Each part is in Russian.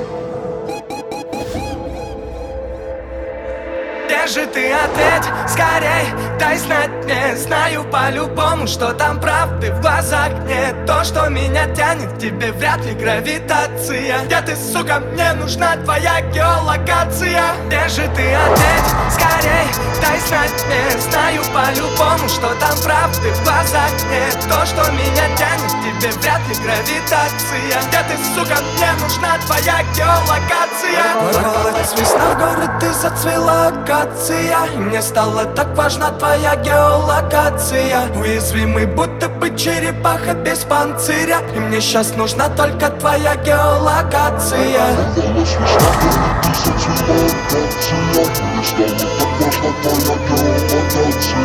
Где же ты опять? Скорей, дай знать мне. Знаю по-любому, что там правды в глазах нет. То, что меня тянет к тебе, вряд ли гравитация. Где ты, сука, мне нужна твоя геолокация. Где же ты опять? Скорей, дай знать мне. Знаю по-любому, что там правды в глазах нет. То, что меня тянет к тебе, вряд ли гравитация. Где ты, сука, мне нужна твоя геолокация. Ворвалась весна в город, ты зацвела акация. И мне стало так важна твоя геолокация. Уязвимый, будто бы черепаха без панциря. И мне сейчас нужна только твоя геолокация. Ворвалась весна в город, ты зацвела акация. Мне стало так важна твоя геолокация.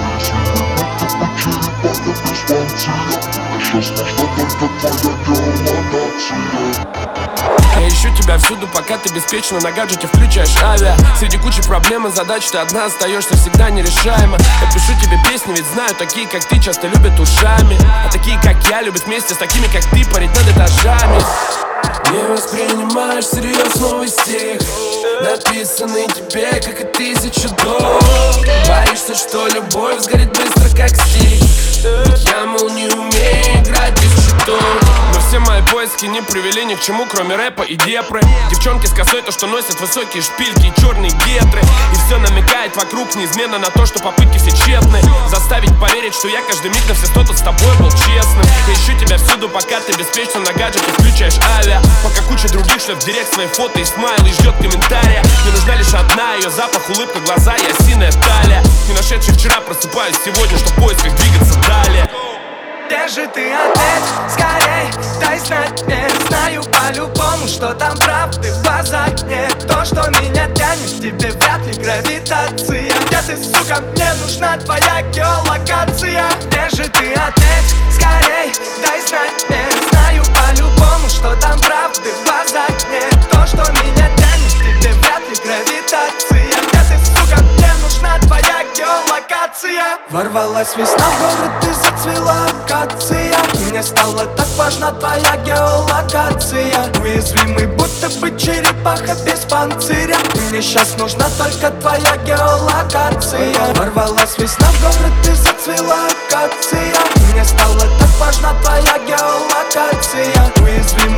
Уязвимый, будто бы черепаха без панциря. Мне сейчас нужна только твоя геолокация. Я ищу тебя всюду, пока ты беспечно на гаджете включаешь авиа. Среди кучи проблем и задач ты одна остаешься всегда нерешаемо. Я пишу тебе песни, ведь знаю, такие как ты часто любят ушами. А такие как я любят вместе с такими как ты парить над этажами. Не воспринимаешь всерьез новый стих, написанный тебе, как и 1000 дров. Боишься, что любовь сгорит быстро, как стих. Я, мол, не умею играть без щитов. Но все мои поиски не привели ни к чему, кроме рэпа и депры. Девчонки с косой, то, что носят высокие шпильки и черные гетры. И все намекает вокруг неизменно на то, что попытки все тщетны. Заставить поверить, что я каждый миг на все 100 тут с тобой был честным. Я ищу тебя всюду, пока ты беспечно на гаджете включаешь авиа. Пока куча других шлет в директ свои фото и смайл и ждет комментария. Мне нужна лишь одна, ее запах, улыбка, глаза и осиная талия. Не нашедший вчера, просыпаюсь сегодня, что в поисках двигаться далее. Где же ты опять? Скорей, дай знать мне. Знаю по-любому, что там правды в глазах нет. То, что меня тянет к тебе, вряд ли гравитация. Где ты, сука, мне нужна твоя геолокация. Где же ты опять? Скорей, дай знать мне. Знаю по-любому, что там правды в глазах нет. То, что меня тянет к тебе, вряд ли гравитация. Где ты, сука, мне нужна твоя геолокация. Ворвалась весна в город, ты зацвела акация. И мне стало так важна твоя геолокация. Уязвимый, будто бы черепаха без панциря. И мне сейчас нужна только твоя геолокация. Ворвалась весна в город, ты зацвела акация. И мне стало так важна твоя геолокация. Уязвимый,